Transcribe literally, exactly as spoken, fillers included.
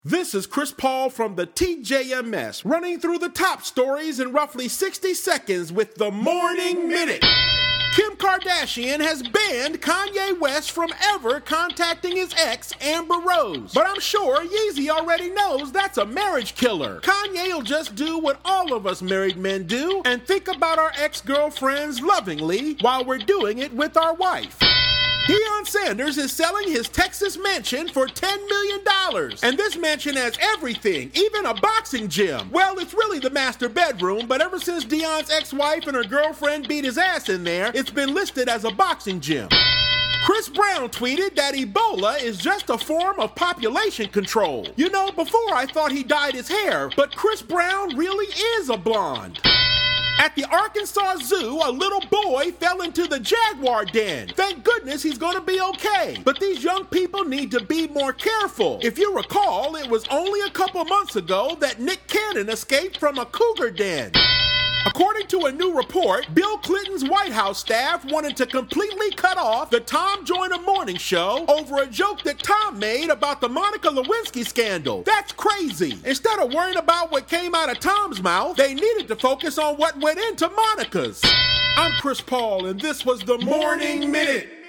This is Chris Paul from the T J M S, running through the top stories in roughly sixty seconds with the Morning Minute. Kim Kardashian has banned Kanye West from ever contacting his ex, Amber Rose. But I'm sure Yeezy already knows that's a marriage killer. Kanye will just do what all of us married men do and think about our ex-girlfriends lovingly while we're doing it with our wife. Deion Sanders is selling his Texas mansion for ten million dollars. And this mansion has everything, even a boxing gym. Well, it's really the master bedroom, but ever since Deion's ex-wife and her girlfriend beat his ass in there, it's been listed as a boxing gym. Chris Brown tweeted that Ebola is just a form of population control. You know, before I thought he dyed his hair, but Chris Brown really is a blonde. At the Arkansas Zoo, a little boy fell into the jaguar den. Thank goodness he's going to be okay. But these young people need to be more careful. If you recall, it was only a couple months ago that Nick Cannon escaped from a cougar den. According to a new report, Bill Clinton's White House staff wanted to completely cut off the Tom Joyner Morning Show over a joke that Tom made about the Monica Lewinsky scandal. That's crazy. Instead of worrying about what came out of Tom's mouth, they needed to focus on what went into Monica's. I'm Chris Paul, and this was the Morning Minute.